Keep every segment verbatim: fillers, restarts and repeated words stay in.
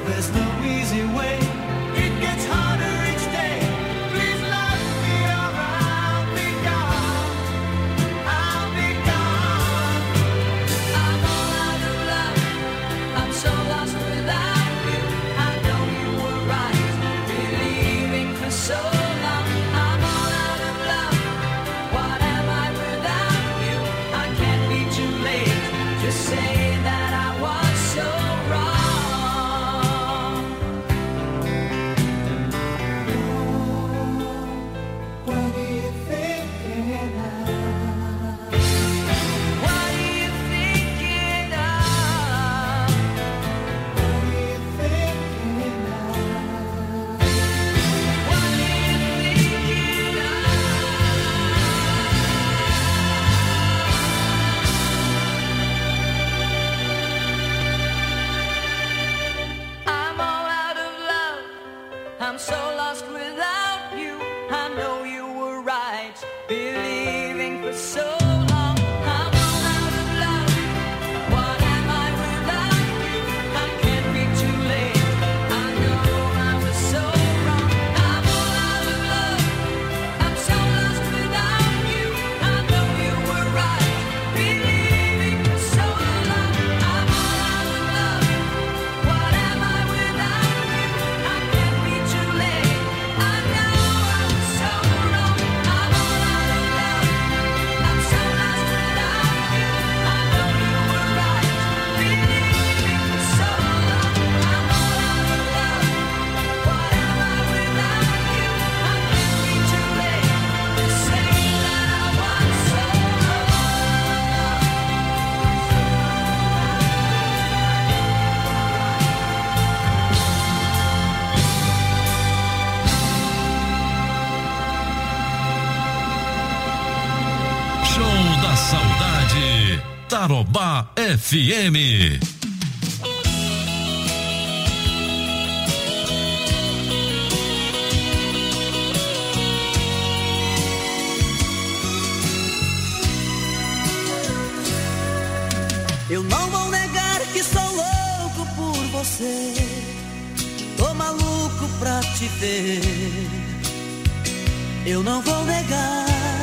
there's no easy way. It gets harder each day. Please love me or I'll be gone. I'll be gone. I'm all out of love. I'm so lost without you. I know you were right, believing for so long. I'm all out of love. What am I without you? I can't be too late to say that I was so wrong. What are you thinking of? What are you thinking of? What are you thinking of? What are you thinking of? I'm all out of love. I'm so lost without you. I know you were right, believing for so long. I'm all out of love. What am I without you? I can't be too late. I know I was so wrong. I'm all out of love. I'm so lost without you. I know you were right, believing for so long. I'm all out of love. What am I without you? I can't be too late. I know I was so wrong. I'm all out of love. I'm so lost without you. I know you were right, believing for so long. I'm all out of love. What am I without you? I can't be too late to say that I was so Show da Saudade, Tarobá F M. Eu não vou negar que sou louco por você. Tô maluco pra te ver. Eu não vou negar.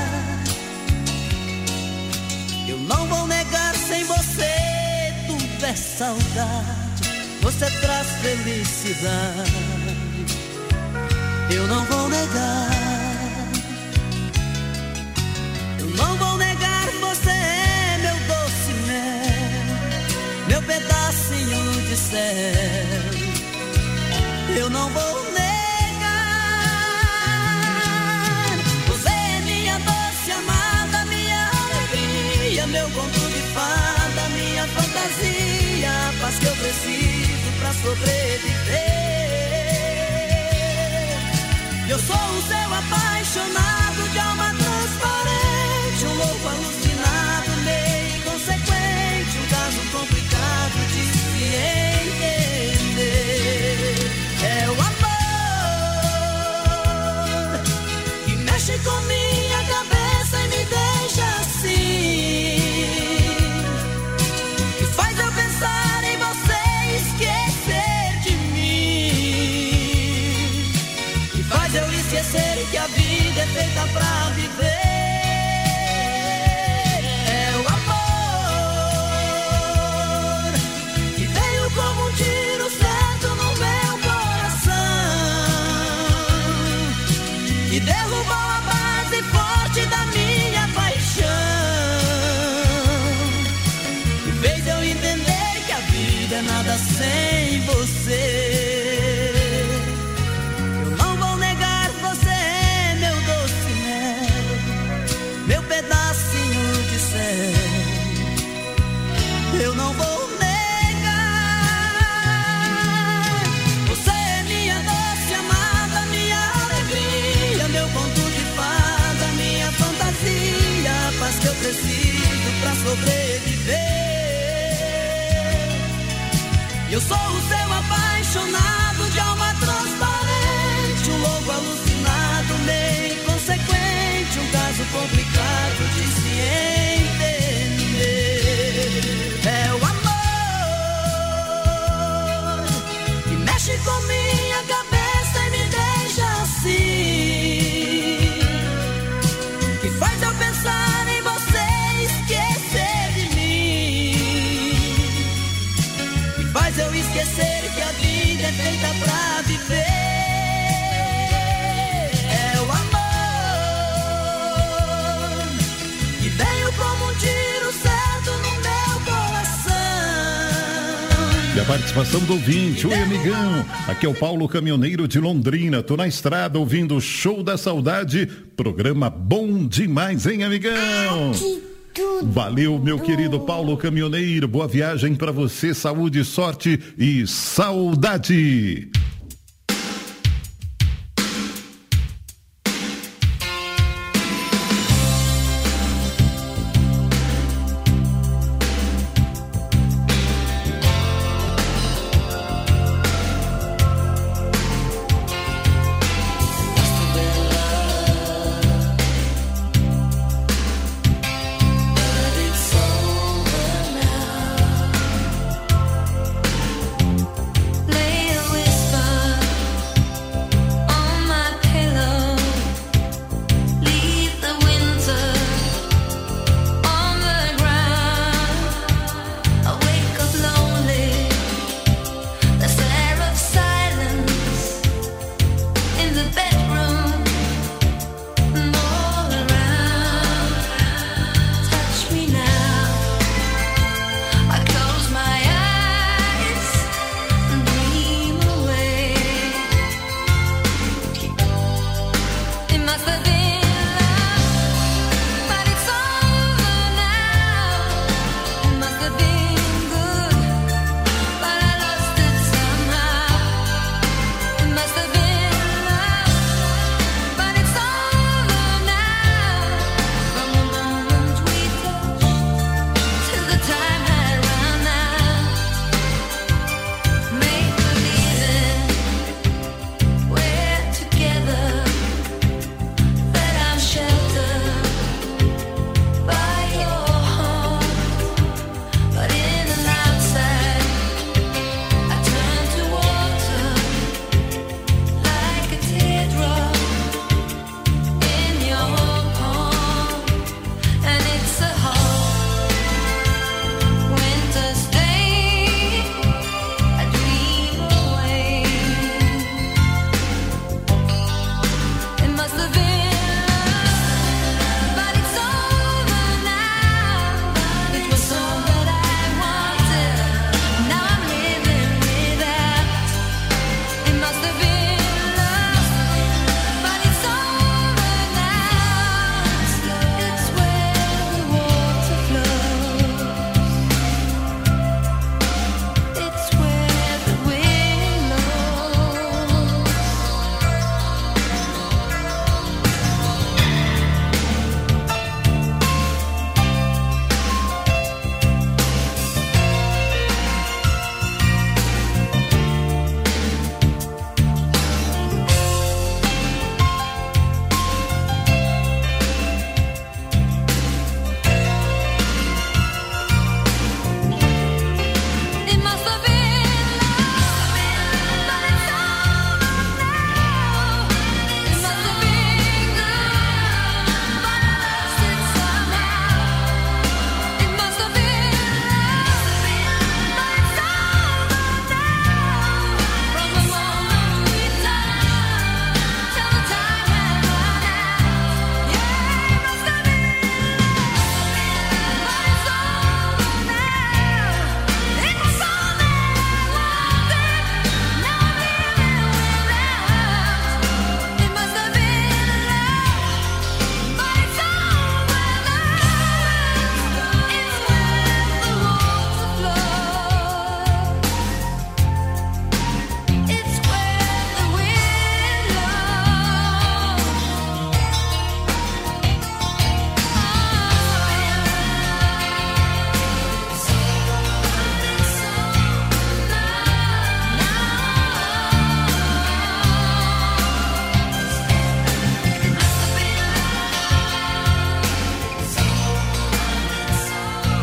Eu não vou negar, sem você tudo é saudade. Você traz felicidade. Eu não vou negar. Eu não vou negar, você é meu doce mel, meu pedacinho de céu. Eu não vou negar. Você é minha doce amada, minha alegria, meu conto de fada, minha fantasia, a paz que eu preciso pra sobreviver. Eu sou o seu apaixonado de alma transparente, um louco alucinado, meio inconsequente, um caso complicado de se entender. É o amor que mexe com minha cabeça e me deixa assim, que faz eu pensar em você e esquecer de mim, que faz eu esquecer que a vida é feita pra viver. É o amor que veio como um tiro certo no meu coração, que derrubou a base forte da minha paixão, que fez eu entender que a vida é nada sem você. Eu não vou negar, você é meu doce mel, meu pedacinho de céu. Eu não vou negar. Você é minha doce amada, minha alegria, meu conto de fada, minha fantasia, a paz que eu preciso pra sobreviver. Eu sou o seu apaixonado de alma transparente, um louco alucinado, meio inconsequente, um caso complicado de se entender. É o amor que mexe mexe com minha cabeça e me deixa assim, que faz eu pensar em você e esquecer de mim, que faz eu esquecer que a vida é feita pra viver. É o amor que veio como um tiro certo no meu coração. E a participação do ouvinte, oi amigão, aqui é o Paulo Caminhoneiro de Londrina, tô na estrada ouvindo o Show da Saudade, programa bom demais, hein amigão? Valeu, meu querido Paulo Caminhoneiro, boa viagem pra você, saúde, sorte e saudade.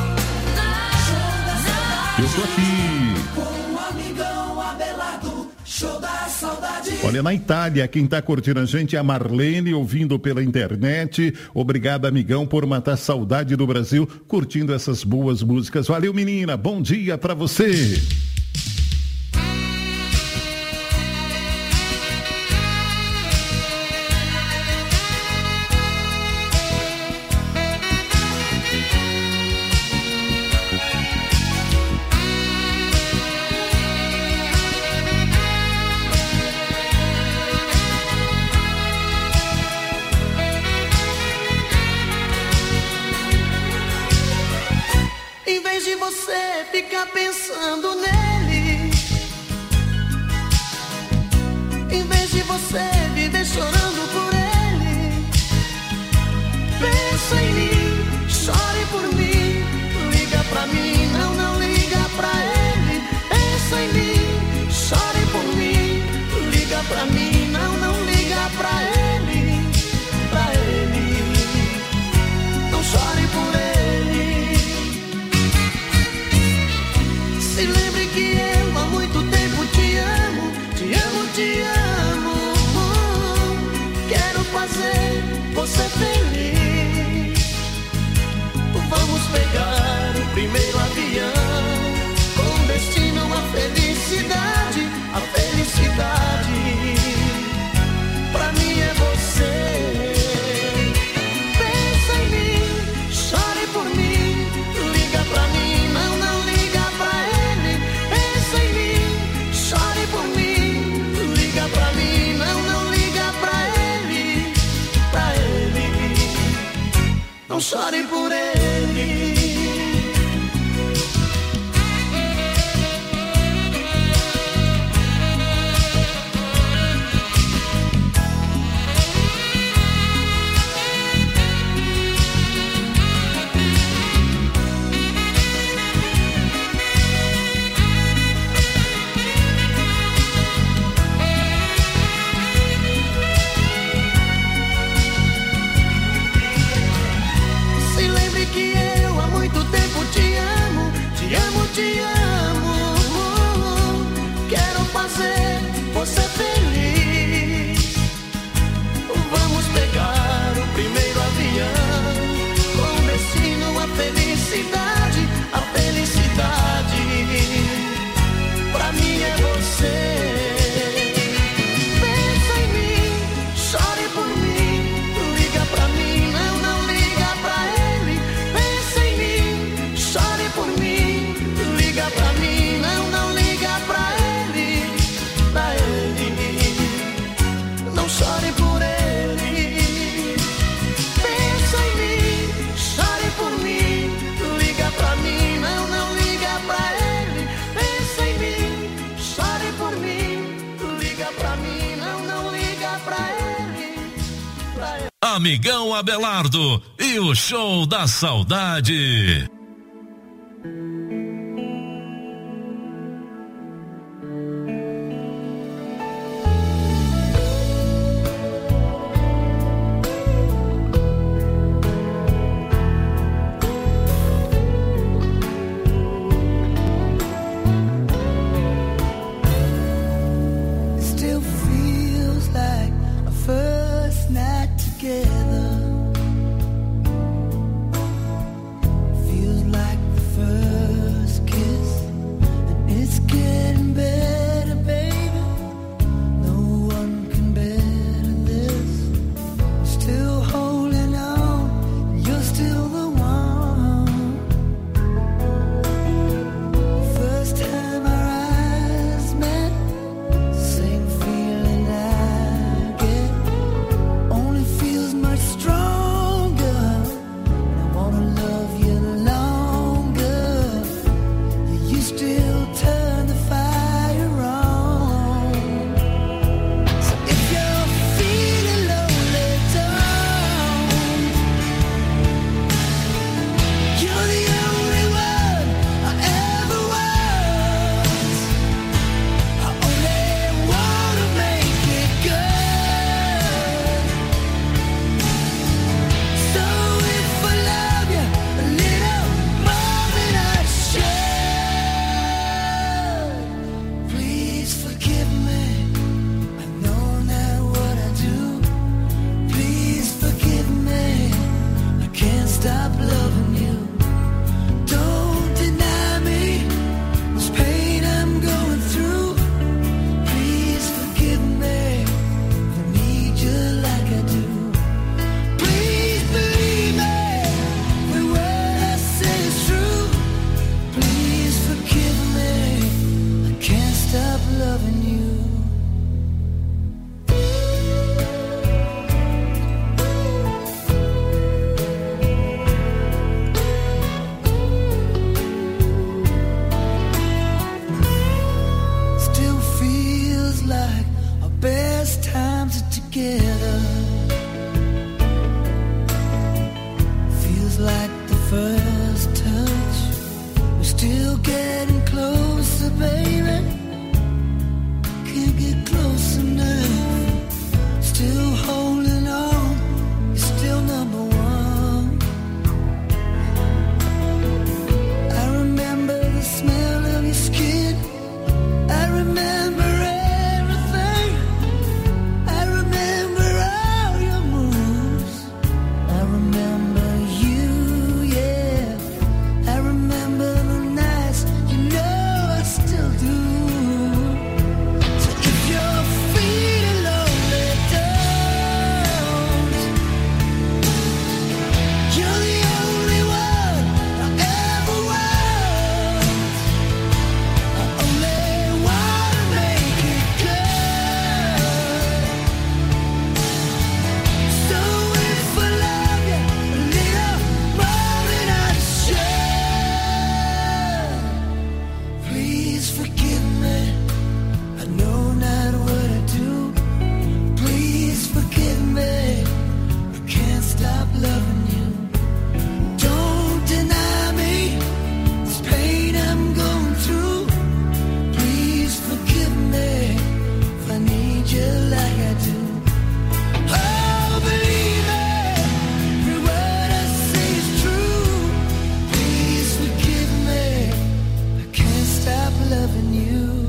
Eu tô aqui. Com o amigão Abelardo, Show da Saudade. Olha, na Itália, quem tá curtindo a gente é a Marlene, ouvindo pela internet. Obrigado, amigão, por matar saudade do Brasil, curtindo essas boas músicas. Valeu, menina, bom dia pra você. Você fica pensando nele, em vez de você viver chorando por ele. Pensa em mim, chore por mim, liga pra mim, não, não liga pra ele. Pensa em mim, chore por mim, liga pra mim, não, não liga pra ele, pra ele, não chore por ele. Se lembre que eu há muito tempo te amo, te amo, te amo. Quero fazer você feliz. Vamos pegar o primeiro avião, com destino à felicidade, a felicidade. Pra mim é você. Pensa em mim, chore por mim, liga pra mim, não, não liga pra ele. Pensa em mim, chore por mim, liga pra mim, não, não liga pra ele, pra ele, não chore por ele. Te amo, quero fazer você feliz. Vamos pegar o primeiro avião, com destino à felicidade, a felicidade. Pra mim é você. Pensa em mim, chore por mim, liga pra mim, não, não liga pra ele. Pensa em mim, chore por mim, liga pra mim, não, não liga pra ele, pra ele, não chore por ele. Pensa em mim, chore por mim, liga pra mim, não, não liga pra ele. Pensa em mim, chore por mim, liga pra mim, não, não liga pra ele, pra ele. Amigão Abelardo e o Show da Saudade. Feels together. Feels like the first touch. We're still getting closer, baby. Can't get close enough. Still holding on. You're still number one. I remember the smell of your skin. I remember everything. I remember all your moves. I remember you, yeah. I remember the nights, you know I still do. So if you're feeling lonely, don't. You're the only one I ever want. I only wanna make it good. So if I love you a little more than I should, please forgive me. I know not what I do. Please forgive me. I can't stop loving you. Don't deny me this pain I'm going through. Please forgive me if I need you like I do. Oh, believe me, every word I say is true. Please forgive me, I can't stop loving you.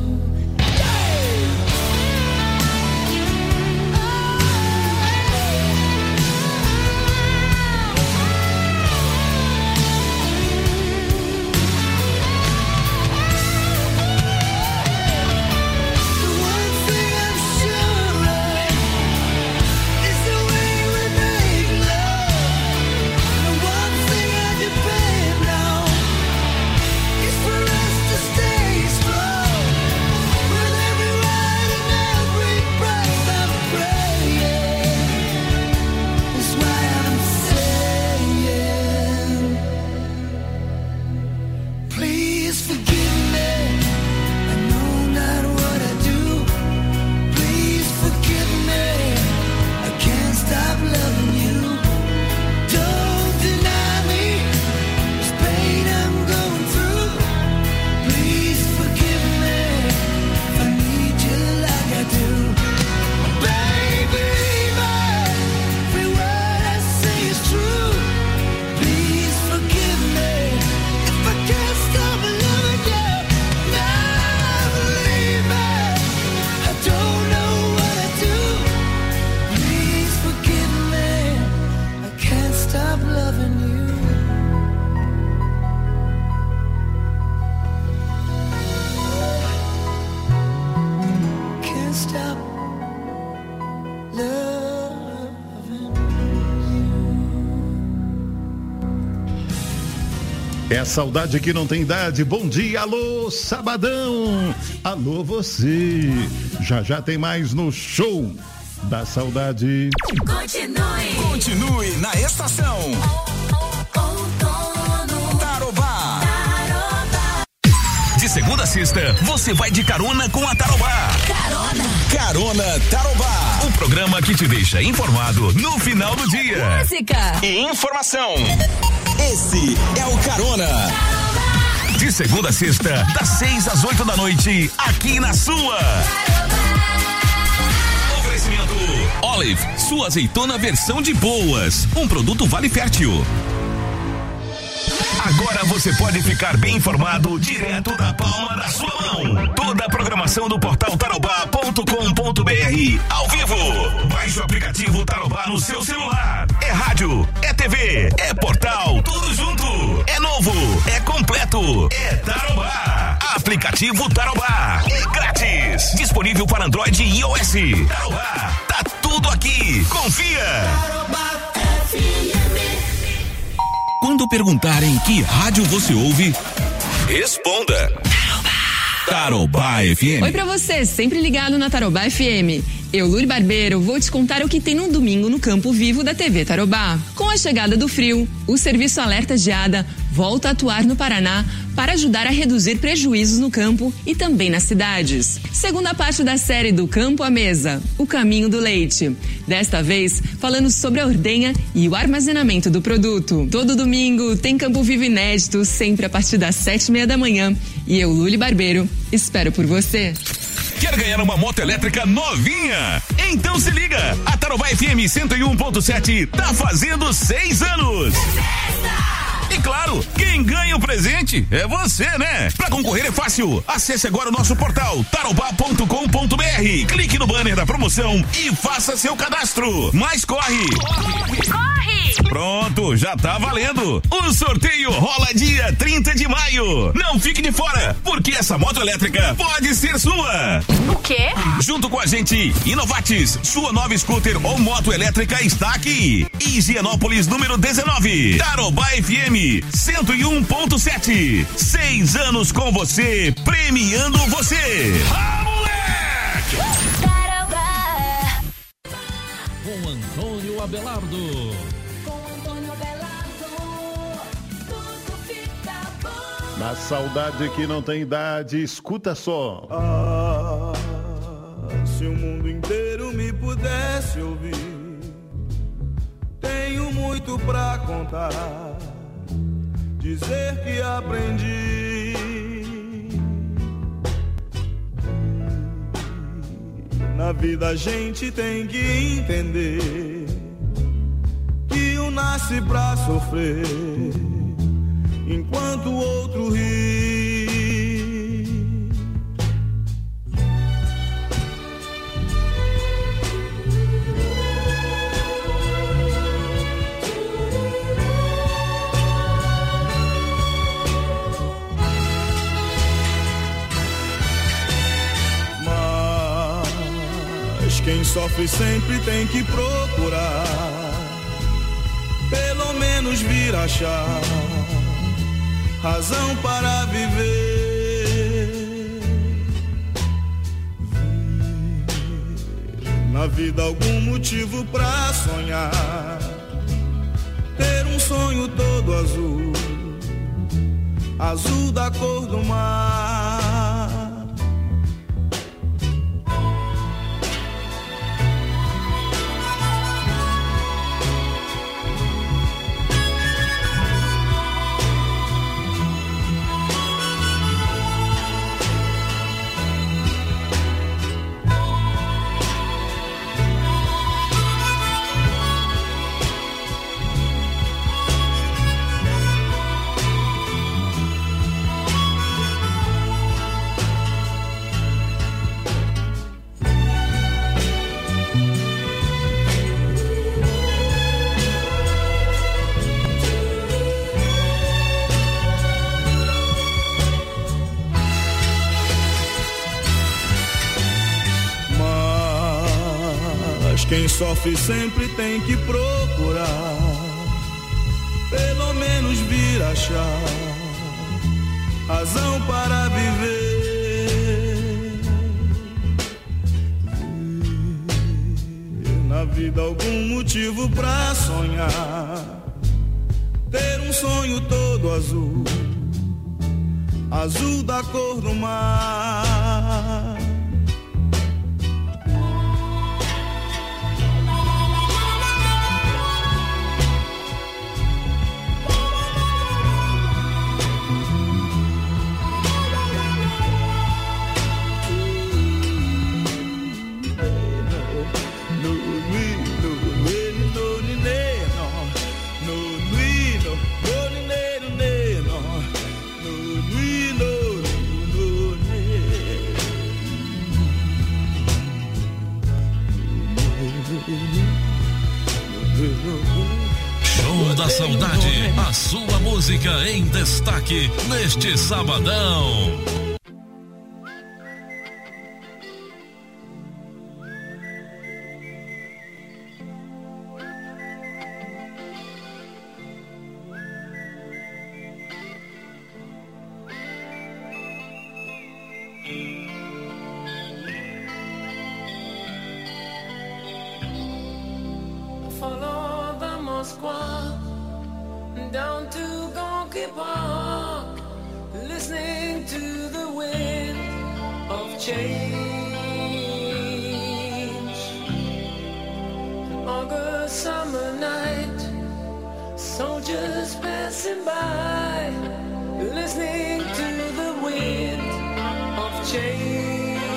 The one thing I'm sure of is the way we make love. The one thing I depend on is for us to stay strong. With every ride and every breath I'm praying. That's why I'm saying, please forgive me. I know not what I do. Please forgive me. I can't stop loving you. Don't deny me this pain I'm going through. Please forgive me if I need you like I do. Baby, every word I say is true. Please forgive me if I can't stop loving you. Now believe me, I don't know what I do. Please forgive me, I can't stop loving you. Can't stop loving É a saudade que não tem idade. Bom dia, alô, sabadão. Alô, você. Já já tem mais no Show da Saudade. Continue. Continue na estação. Tarobá. De segunda a sexta, você vai de carona com a Tarobá. Carona. Carona Tarobá. Um programa que te deixa informado no final do dia. Música. E informação. Esse é o Carona. De segunda a sexta, das seis às oito da noite, aqui na sua. Oferecimento Olive, sua azeitona versão de boas. Um produto Vale Fértil. Agora você pode ficar bem informado direto da palma da sua mão. Toda a programação do portal tarobá ponto com ponto br ao vivo. Baixe o aplicativo Tarobá no seu celular. É rádio, é T V, é portal, tudo junto. É novo, é completo, é Tarobá. Aplicativo Tarobá. É grátis. Disponível para Android e iOS. Tarobá, tá tudo aqui. Confia. Quando perguntarem que rádio você ouve, responda. Tarobá F M. Oi pra você, sempre ligado na Tarobá F M. Eu, Luri Barbeiro, vou te contar o que tem no domingo no Campo Vivo da T V Tarobá. Com a chegada do frio, o serviço Alerta Geada volta a atuar no Paraná para ajudar a reduzir prejuízos no campo e também nas cidades. Segunda parte da série Do Campo à Mesa, O Caminho do Leite. Desta vez, falando sobre a ordenha e o armazenamento do produto. Todo domingo tem Campo Vivo inédito, sempre a partir das sete e meia da manhã. E eu, Luli Barbeiro, espero por você. Quer ganhar uma moto elétrica novinha? Então se liga! A Tarobá F M cento e um ponto sete tá fazendo seis anos! E claro, quem ganha o presente é você, né? Pra concorrer é fácil. Acesse agora o nosso portal tarobá ponto com ponto br. Clique no banner da promoção e faça seu cadastro. Mas corre! Corre! Corre! Pronto, já tá valendo. O sorteio rola dia trinta de maio. Não fique de fora, porque essa moto elétrica pode ser sua. O quê? Junto com a gente, Inovatis, sua nova scooter ou moto elétrica está aqui. Higienópolis número dezenove. Tarobá F M cento e um ponto sete. Seis anos com você, premiando você. Ah, moleque! Com Antônio Abelardo. Com Antônio Abelardo, tudo fica bom. Na saudade que não tem idade, escuta só. Ah, se o mundo inteiro me pudesse ouvir, tenho muito pra contar. Dizer que aprendi. Na vida a gente tem que entender que um nasce pra sofrer, enquanto o outro ri. Quem sofre sempre tem que procurar, pelo menos vir achar razão para viver. Ver na vida algum motivo pra sonhar, ter um sonho todo azul, azul da cor do mar. Quem sofre sempre tem que procurar, pelo menos vir achar razão para viver. Ver na vida algum motivo pra sonhar, ter um sonho todo azul, azul da cor do mar. Show da Saudade, a sua música em destaque neste sabadão. Follow the Moskwa down to Goncourt. Gorky Park, listening to the wind of change. An August summer night, soldiers passing by, listening to the wind of change.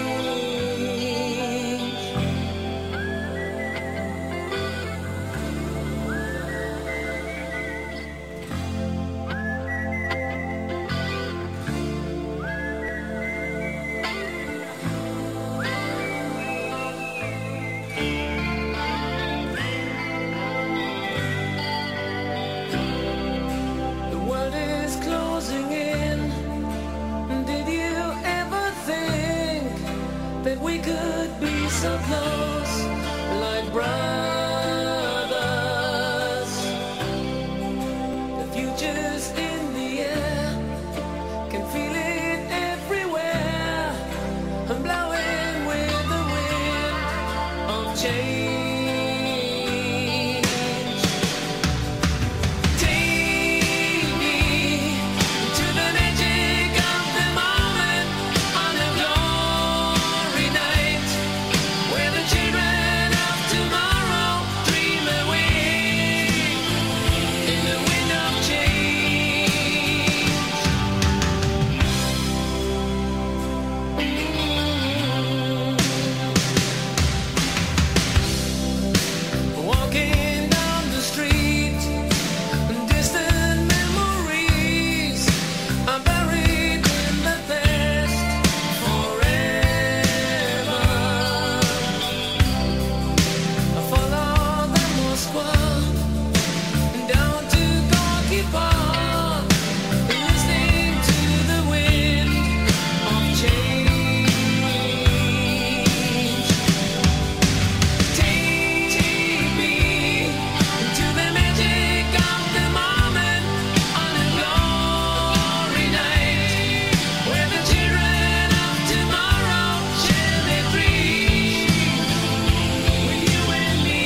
We could be so close, like brothers. The future's in the air, can feel it everywhere. I'm blowing with the wind of change. Take me to the magic of the moment on a glory night, where the children of tomorrow dream away in the wind of change. Walking down the street, distant memories are buried in the past forever. I follow the Moskva down to Gorky Park, listening to the wind of change. Take me to the magic of the moment on a glory night, where the children of tomorrow share their dreams with you and me.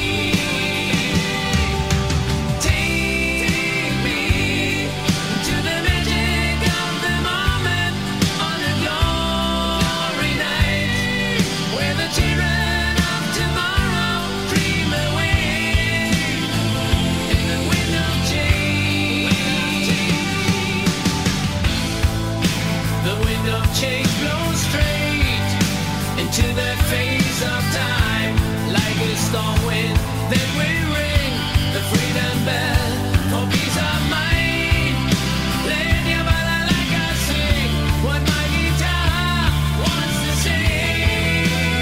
Take me to the magic of the moment on a glory night, where the children of tomorrow dream away in the wind of change. The wind of change blows straight into the face of time, like a storm wind that will ring the freedom bell for peace of mind. Let your body like I sing what my guitar wants to sing.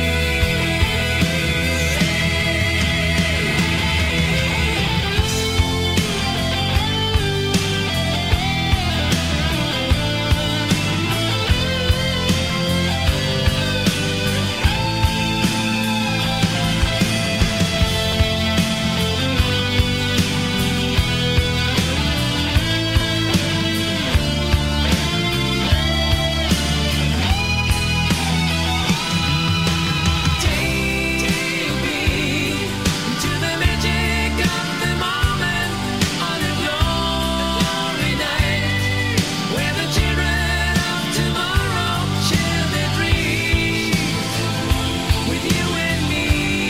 Take me to the magic of the moment on a glory night, where the children of tomorrow share their dreams with you and me.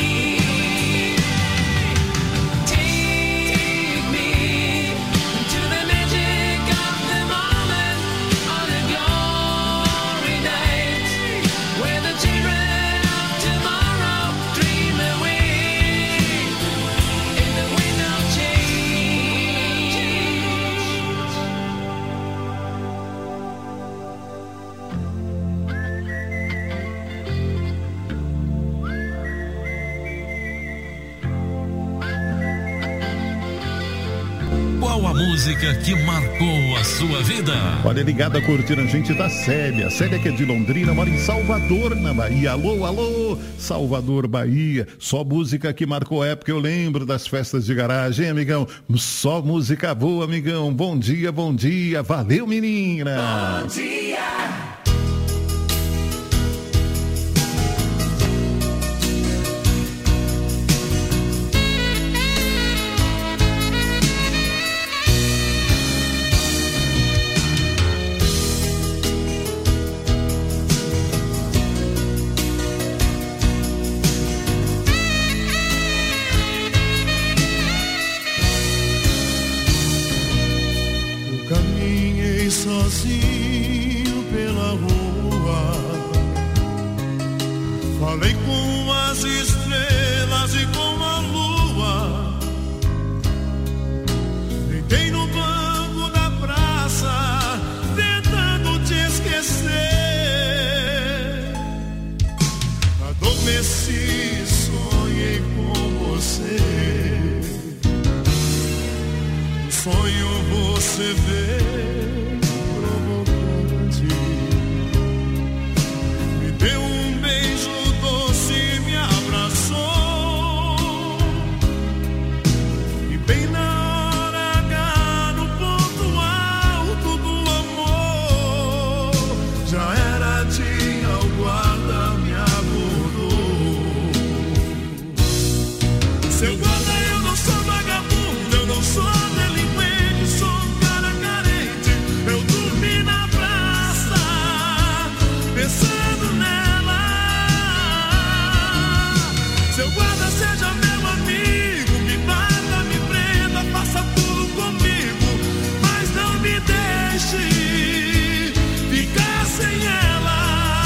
Take me to the magic of the moment on a glory night, where the children of tomorrow dream away in the wind of change. Qual a música que marcou a sua vida? Olha, ligada curtindo a gente da Célia. Célia, que é de Londrina, mora em Salvador, na Bahia. Alô, alô, Salvador, Bahia. Só música que marcou a época, eu lembro das festas de garagem, hein, amigão? Só música boa, amigão. Bom dia, bom dia. Valeu, menina. Bom dia. Falei com as estrelas e com a lua. Deitei no banco da praça, tentando te esquecer. Adormeci, sonhei com você. No sonho você veio provocante. Me deu um beijo doce, me abraçou. E bem na hora H, no ponto alto do amor, já era dia, o guarda me acordou. Seu guarda, eu não sou vagabundo, eu não sou delinquente, sou um cara carente. Eu dormi na praça, pensando nela. Seu guarda, seja meu amigo, me bata, me prenda, faça tudo comigo, mas não me deixe ficar sem ela.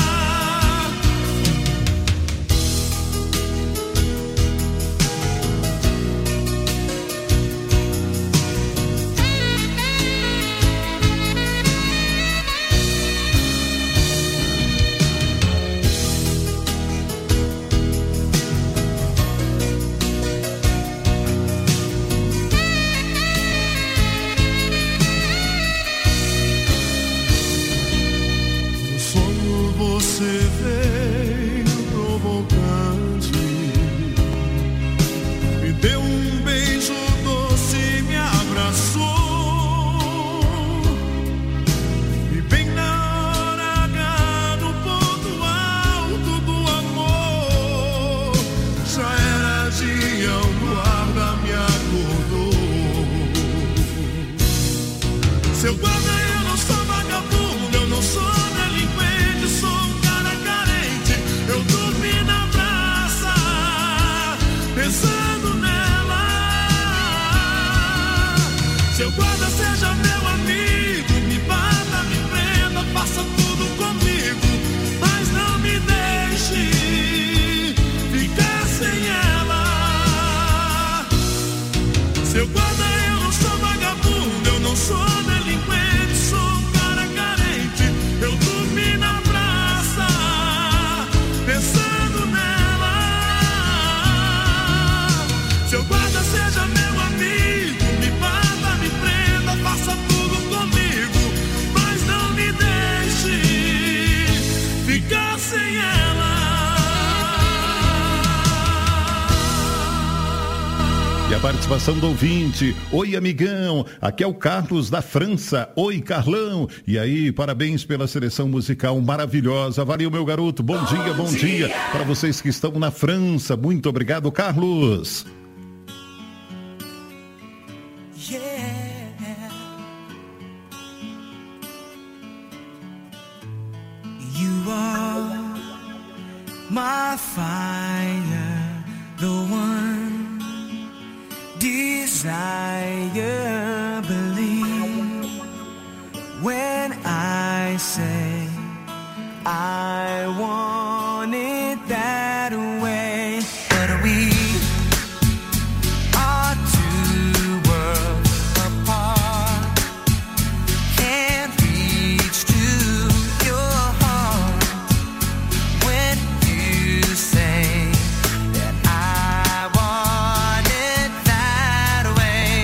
No sonho você veio provocante, me deu um beijo doce, me abraçou. E bem na hora H, no ponto alto do amor, já era dia, o guarda me acordou. Seu guarda, eu não sou vagabundo, eu não sou delinquente, sou um cara carente. Eu dormi na praça, pensando nela. Seu guarda, seja meu amigo, me bata, me prenda, faça tudo comigo, mas não me deixe ficar sem ela. Seu guarda, eu não sou vagabundo, eu não sou delinquente, sou um cara carente. Eu dormi na praça, pensando nela. Seu guarda, seja meu amigo, me bata, me prenda, faça tudo comigo, mas não me deixe ficar sem ela. E a participação do ouvinte. Oi, amigão. Aqui é o Carlos da França. Oi, Carlão. E aí, parabéns pela seleção musical maravilhosa. Valeu, meu garoto. Bom, dia, bom dia. Para vocês que estão na França. Muito obrigado, Carlos. You are my fire, the one desire, believe when I say I want it that way. But we are two worlds apart, can't reach to your heart when you say that I want it that way.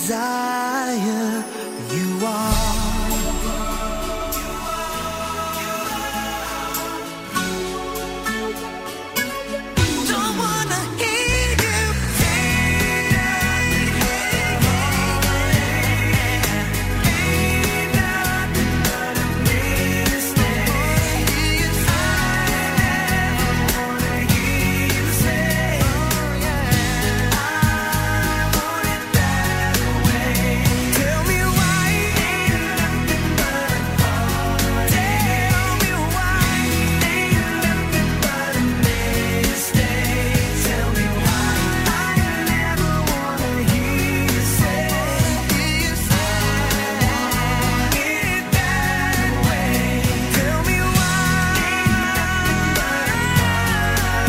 desire you are. Don't wanna hear you say that, ain't nothing but a mistake. I wanna hear you say, oh yeah, I want it that way. Tell me why ain't nothing but a heart. Tell me why ain't nothing but a mistake. Tell me why I never wanna hear you say, hear you say, it that way. Tell me why ain't nothing but a heart.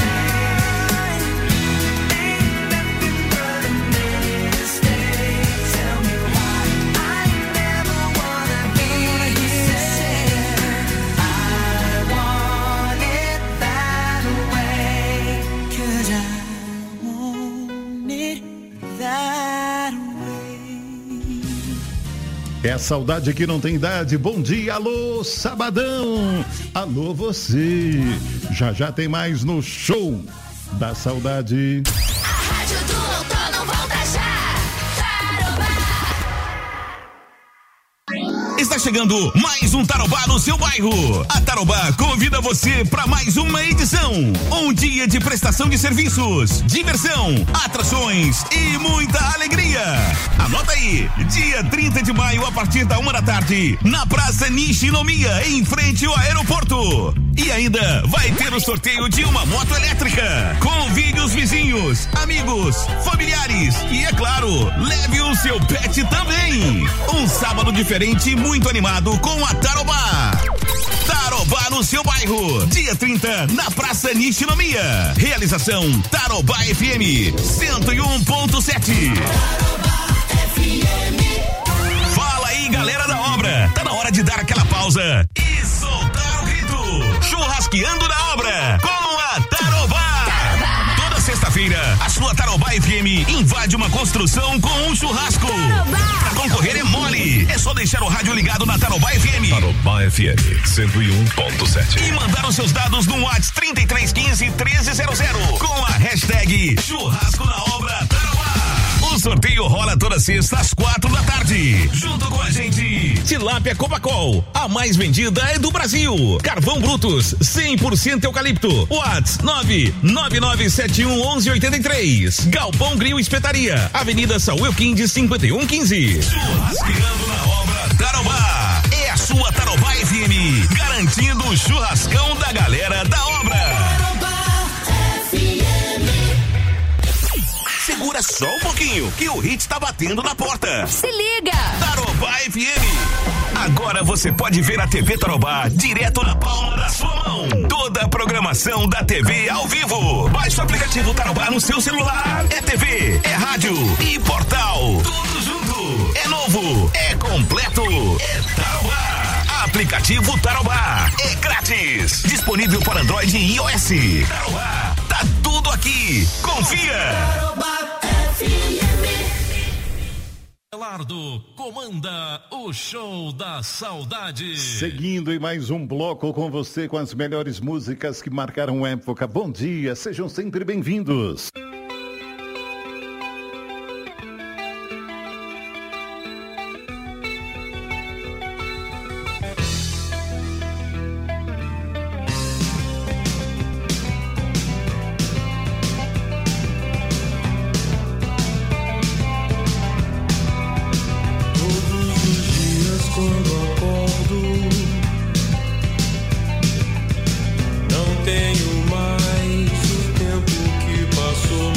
Ain't nothing but a mistake. Tell me why I never wanna hear you say, I want it that way. 'Cause I want it that way. É saudade que não tem idade. Bom dia, alô, sabadão. Alô, você. Já já tem mais no Show da Saudade. A rádio do outono volta já. Está chegando mais um Tarobá no seu bairro. A Tarobá convida você para mais uma edição. Um dia de prestação de serviços, diversão, atrações e muita alegria. Anota aí, dia trinta de maio a partir da uma da tarde, na Praça Nishinomiya, em frente ao aeroporto. E ainda vai ter o sorteio de uma moto elétrica. Convide os vizinhos, amigos, familiares e, é claro, leve o seu pet também. Um sábado diferente e muito animado com a Tarobá. Tarobá no seu bairro, dia trinta, na Praça Nishinomiya. Realização Tarobá F M cento e um ponto sete. Fala aí, galera da obra. Tá na hora de dar aquela pausa e soltar o grito. Churrasqueando na obra com a Tarobá. Toda sexta-feira, a sua Tarobá F M invade uma construção com um churrasco. Pra concorrer é mole. É só deixar o rádio ligado na Tarobá F M. Tarobá F M cento e um ponto sete. E mandar os seus dados no WhatsApp trinta e três quinze, treze zero zero com a hashtag Churrasco na Obra Tarobá. O sorteio rola toda sexta às quatro da tarde. Junto com a gente, Tilápia Copacol, a mais vendida é do Brasil. Carvão Brutus, cem por cento eucalipto. WhatsApp nove nove nove sete um um um oito três. Galpão Grill Espetaria, Avenida Saúl Elquinde cinquenta e um quinze. Churrasqueando na Obra Tarobá. É a sua Tarobá F M, garantindo o churrascão da galera da obra. Segura só um pouquinho, que o hit tá batendo na porta. Se liga! Tarobá F M. Agora você pode ver a T V Tarobá direto na palma da sua mão. Toda a programação da T V ao vivo. Baixe o aplicativo Tarobá no seu celular. É T V, é rádio e portal. Tudo junto. É novo, é completo. É Tarobá. Aplicativo Tarobá. É grátis. Disponível para Android e iOS. Tarobá. Tá tudo aqui. Confia. Abelardo comanda o Show da Saudade. Seguindo em mais um bloco com você, com as melhores músicas que marcaram época. Bom dia, sejam sempre bem-vindos. Quando acordo, não tenho mais o tempo que passou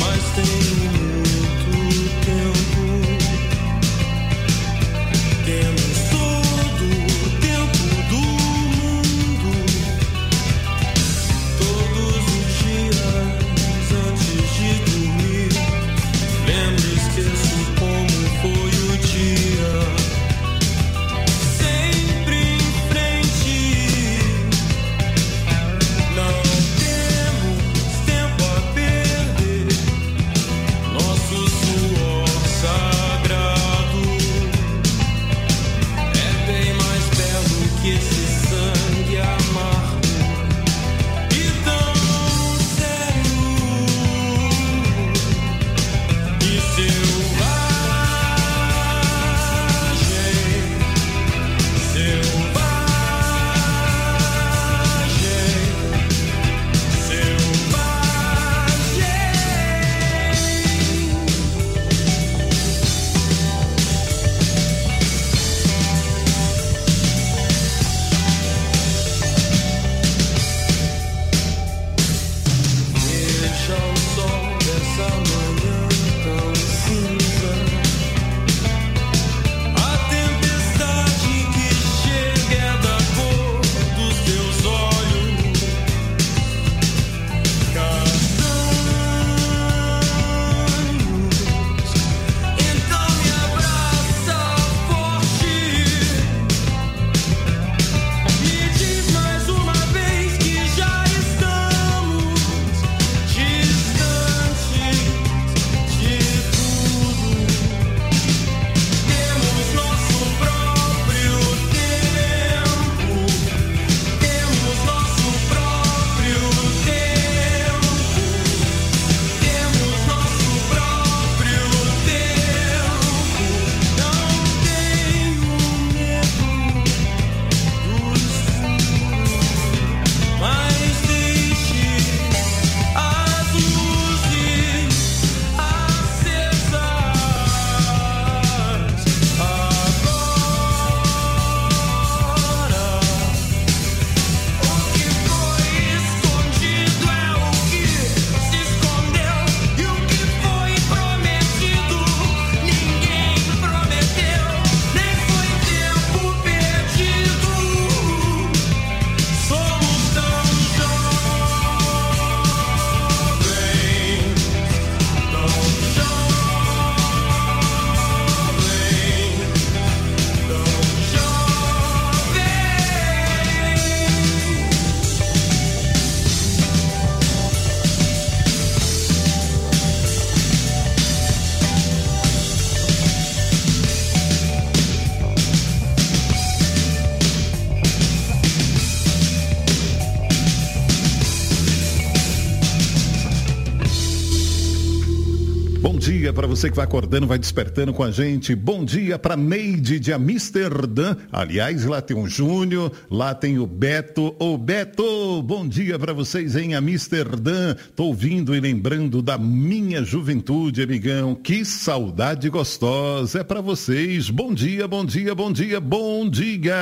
dia para você que vai acordando, vai despertando com a gente. Bom dia para Neide de Amsterdã. Aliás, lá tem o Júnior, lá tem o Beto. Ô Beto, bom dia para vocês em Amsterdã. Tô ouvindo e lembrando da minha juventude, amigão. Que saudade gostosa. É para vocês. Bom dia, bom dia, bom dia, bom dia.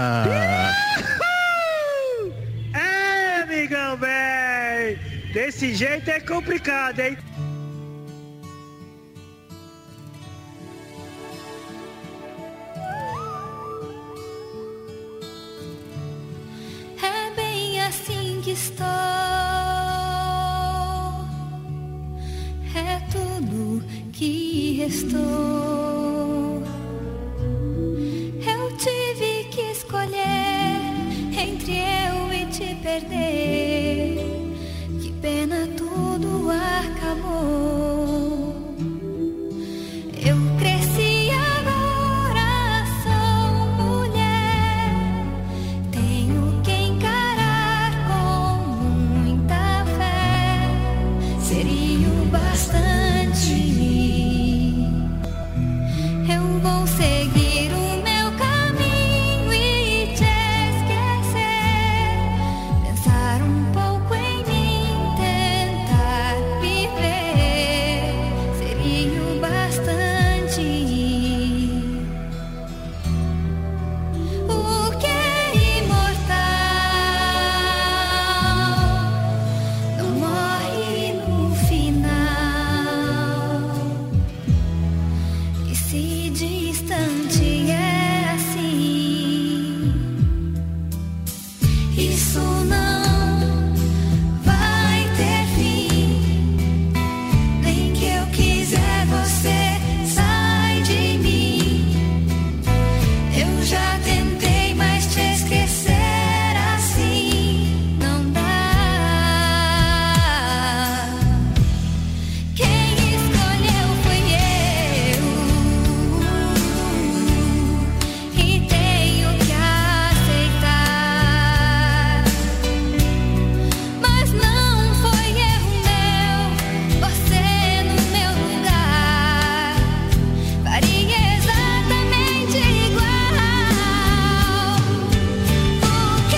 É, amigão, bem. Desse jeito é complicado, hein? É bem assim que estou. É tudo que restou. Eu tive que escolher entre eu e te perder. Que pena, tudo acabou. Eu cresci agora, sou mulher. Tenho que encarar com muita fé. Seria o bastante. Eu vou seguir o meu caminho e te esquecer. Pensar um pouco em mim, tentar viver. Seria o bastante. O que é imortal não morre no final. E se distante é assim, isso não vai ter fim. Nem que eu quiser, você sai de mim. Eu já tentei, mas te esquecer assim não dá. Quem escolheu fui eu e tenho que aceitar. Mas não foi erro meu, você no meu lugar faria exatamente igual. O que é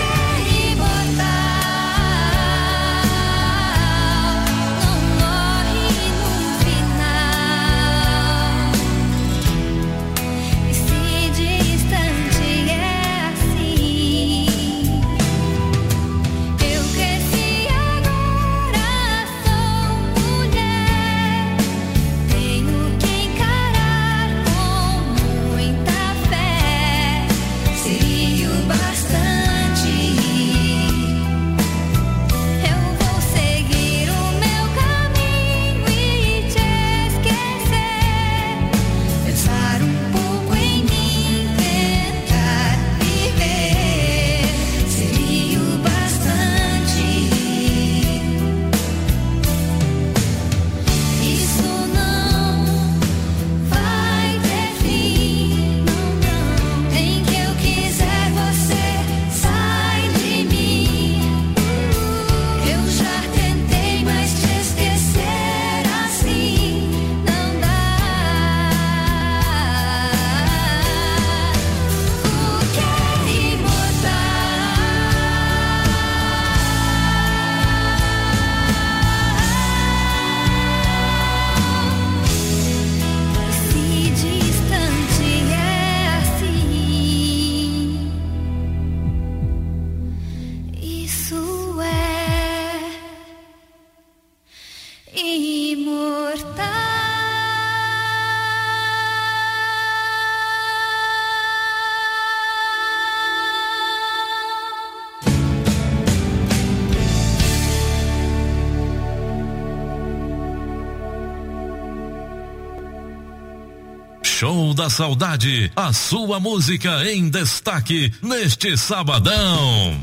imortal não morre no final. E se distante é assim, eu cresci agora, sou mulher. Tenho que encarar com muita fé. Seria o bastante. Eu vou seguir o meu caminho e te esquecer. Pensar um pouco em mim, tentar viver. Seria o bastante. Isso não vai ter fim, não, não. Nem que eu quiser, você sai de mim. Eu já tentei, mas te esquecer assim não dá. O que é imortal, se distante é assim, isso é Show da Saudade, a sua música em destaque neste sabadão.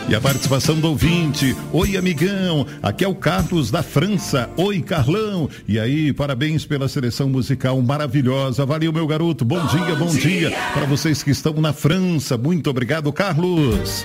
E a participação do ouvinte. Oi, amigão. Aqui é o Carlos da França. Oi, Carlão. E aí, parabéns pela seleção musical maravilhosa. Valeu, meu garoto. Bom, bom dia, bom dia, dia. Para vocês que estão na França. Muito obrigado, Carlos.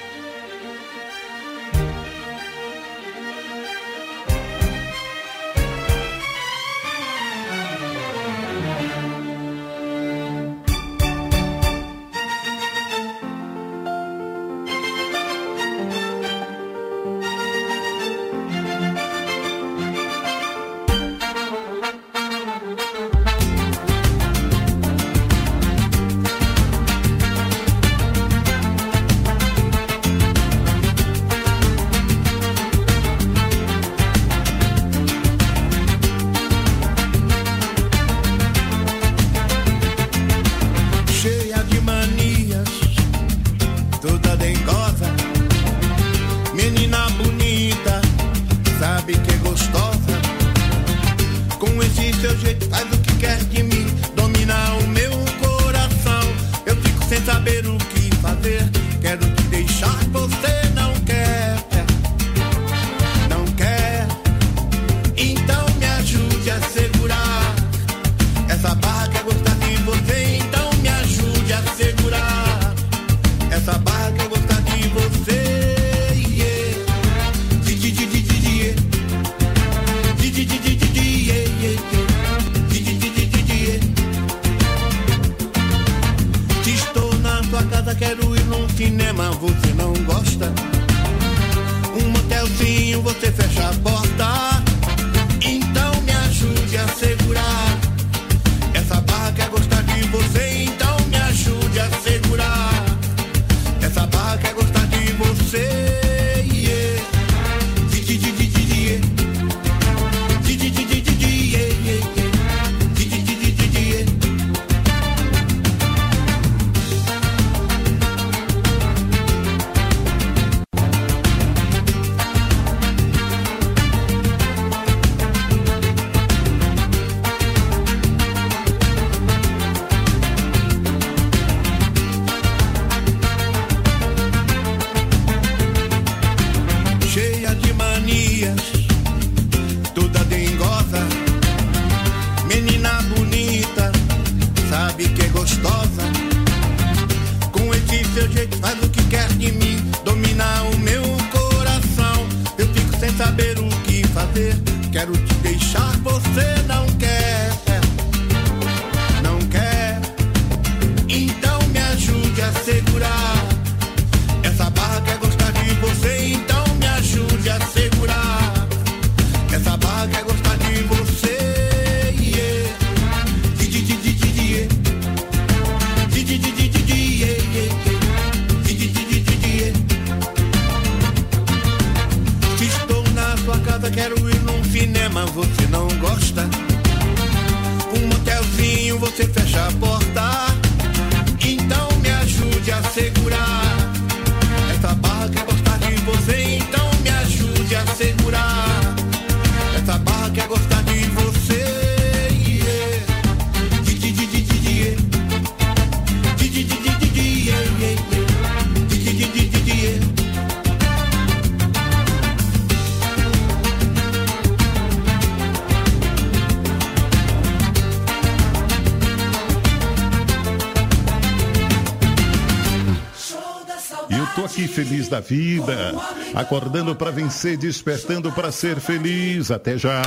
Feliz da vida, acordando para vencer, despertando para ser feliz. Até já.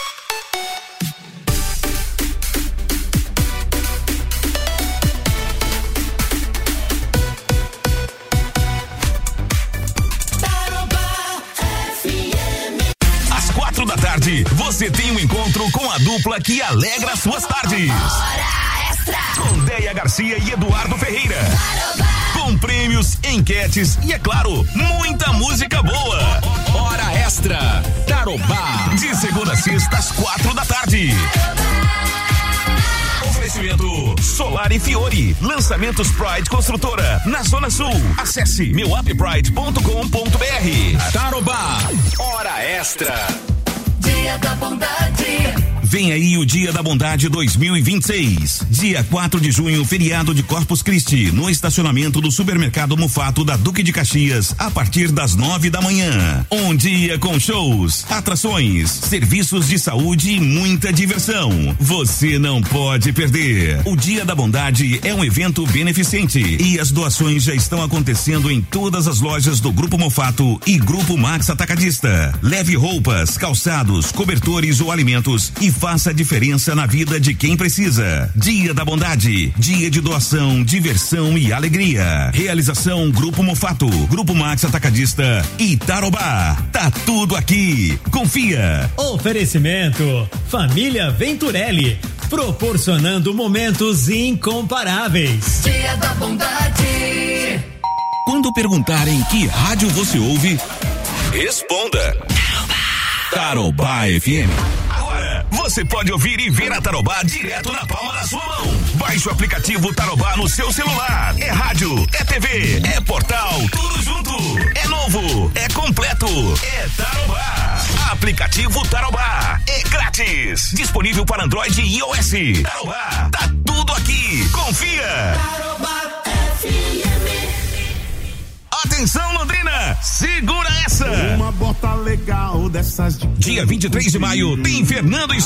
Às quatro da tarde, você tem um encontro com a dupla que alegra suas tardes. Hora Extra. Com Deia Garcia e Eduardo Ferreira. Com prêmios, enquetes e, é claro, muita música boa. Hora Extra, Tarobá. De segunda a sexta, às quatro da tarde. Oferecimento Solar e Fiore. Lançamentos Pride Construtora, na Zona Sul. Acesse meu up pride ponto com ponto b r. Tarobá. Hora Extra. Dia da Bondade. Vem aí o Dia da Bondade dois mil e vinte e seis. Dia quatro de junho, feriado de Corpus Christi, no estacionamento do Supermercado Mufato da Duque de Caxias, a partir das nove da manhã. Um dia com shows, atrações, serviços de saúde e muita diversão. Você não pode perder. O Dia da Bondade é um evento beneficente e as doações já estão acontecendo em todas as lojas do Grupo Mufato e Grupo Max Atacadista. Leve roupas, calçados, cobertores ou alimentos e faça a diferença na vida de quem precisa. Dia da Bondade, dia de doação, diversão e alegria. Realização Grupo Mufato, Grupo Max Atacadista e Tarobá. Tá tudo aqui. Confia. Oferecimento Família Venturelli, proporcionando momentos incomparáveis. Dia da Bondade. Quando perguntarem que rádio você ouve, responda Tarobá F M. Agora você pode ouvir e ver a Tarobá direto na palma da sua mão. Baixe o aplicativo Tarobá no seu celular. É rádio, é T V, é portal, tudo junto. É novo, é completo, é Tarobá. Aplicativo Tarobá é grátis. Disponível para Android e iOS. Tarobá, tá tudo aqui. Confia. Tarobá F M. Atenção, Londrina, segura essa. Uma bota legal dessas de Dia vinte e três de maio tem Fernando e